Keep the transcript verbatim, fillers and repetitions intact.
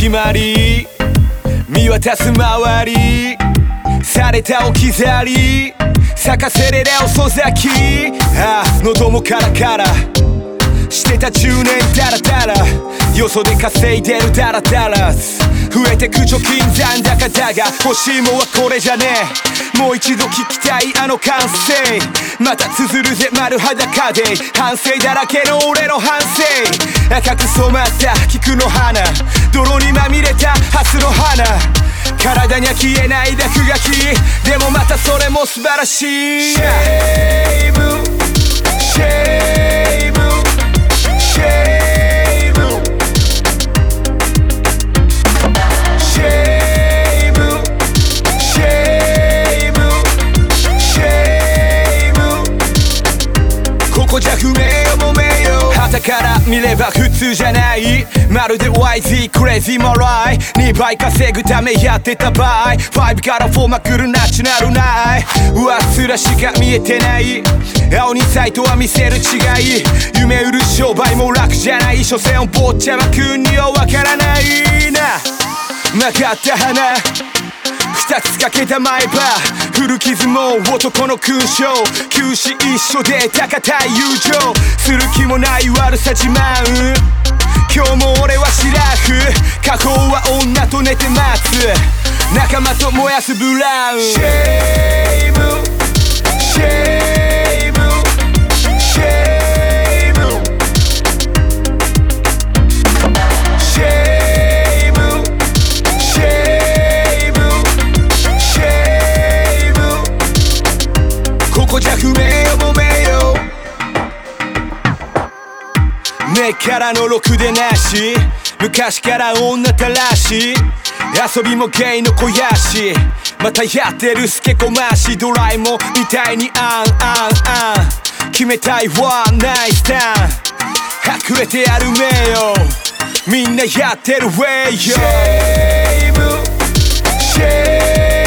決まり見渡す周りされた置き去り咲かせれれ遅咲きああ喉もカラカラしてたじゅうねんダラダラよそで稼いでるダラダラ増えてく貯金残高だが欲しいもんはこれじゃねえもう一度聞きたいあの歓声また綴るぜ丸裸で反省だらけの俺の反省赤く染まった菊の花泥にまみれたハスの花体には消えない落書きでもまたそれも素晴らしいシェイブシェイブシェイブシェイブシェイブシェイブここじゃ不明よもめよ旗から見れば普通じゃないまるで ワイズー クレイジーマライにばい稼ぐためやってた場合ごからよんまくるナチュラルナイ上っ面しか見えてない青にサイトは見せる違い夢売る商売も楽じゃない所詮坊ちゃまくんにはわからないな曲がった花二つかけた前歯古傷も男の勲章九死一生で高たい友情する気もない悪さ自慢今日も俺はシラフ過去は女と寝て待つ仲間と燃やすブラウンシェイブシェイブシェイブシェイブシェイブシェイブここじゃ不明よもめよ根っからのろくでなし昔から女たらし遊びもゲイの肥やしまたやってるスケこましドラえもんみたいにあんあんあん決めたいワンナイスター隠れてやるめよみんなやってるウェイよシェイブシェイブ